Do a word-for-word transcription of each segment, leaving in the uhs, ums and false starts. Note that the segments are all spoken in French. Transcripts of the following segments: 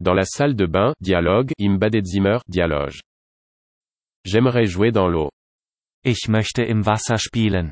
Dans la salle de bain, Dialogue, im Badezimmer, Dialoge. J'aimerais jouer dans l'eau. Ich möchte im Wasser spielen.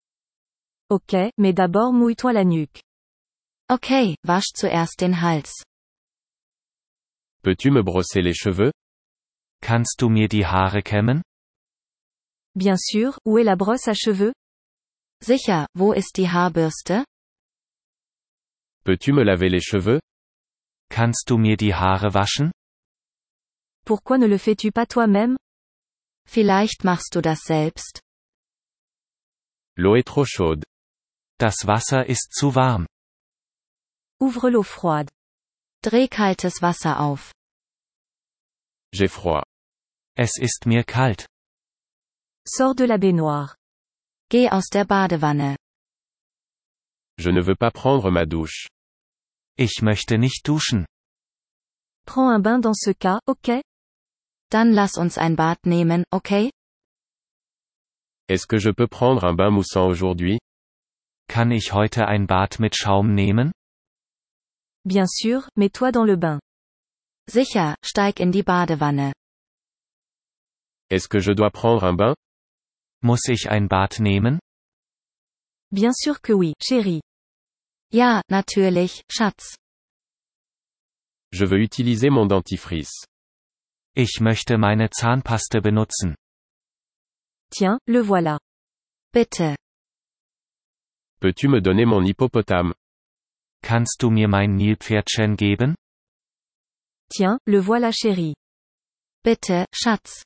Ok, mais d'abord mouille-toi la nuque. Okay, wasch zuerst den Hals. Peux-tu me brosser les cheveux? Kannst du mir die Haare kämmen? Bien sûr, où est la brosse à cheveux? Sicher, wo ist die Haarbürste? Peux-tu me laver les cheveux? Kannst du mir die Haare waschen? Pourquoi ne le fais-tu pas toi-même? Vielleicht machst du das selbst. L'eau est trop chaude. Das Wasser ist zu warm. Ouvre l'eau froide. Dreh kaltes Wasser auf. J'ai froid. Es ist mir kalt. Sors de la baignoire. Geh aus der Badewanne. Je ne veux pas prendre ma douche. Ich möchte nicht duschen. Prends un bain dans ce cas, ok? Dann lass uns ein Bad nehmen, okay? Est-ce que je peux prendre un bain moussant aujourd'hui? Kann ich heute ein Bad mit Schaum nehmen? Bien sûr, mets-toi dans le bain. Sicher, steig in die Badewanne. Est-ce que je dois prendre un bain? Muss ich ein Bad nehmen? Bien sûr que oui, chérie. Ja, natürlich, Schatz. Je veux utiliser mon dentifrice. Ich möchte meine Zahnpaste benutzen. Tiens, le voilà. Bitte. Peux-tu me donner mon hippopotame? Kannst du mir mein Nilpferdchen geben? Tiens, le voilà chérie. Bitte, Schatz.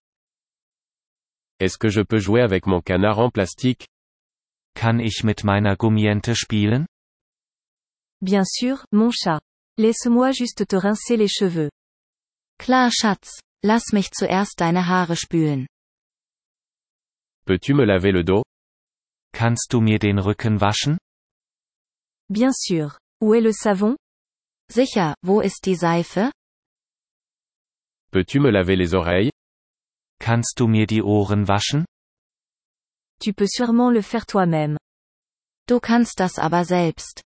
Est-ce que je peux jouer avec mon canard en plastique? Kann ich mit meiner Gummiente spielen? Bien sûr, mon chat. Laisse-moi juste te rincer les cheveux. Klar, Schatz. Lass mich zuerst deine Haare spülen. Peux-tu me laver le dos? Kannst du mir den Rücken waschen? Bien sûr. Où est le savon? Sicher, wo ist die Seife? Peux-tu me laver les oreilles? Kannst du mir die Ohren waschen? Tu peux sûrement le faire toi-même. Du kannst das aber selbst.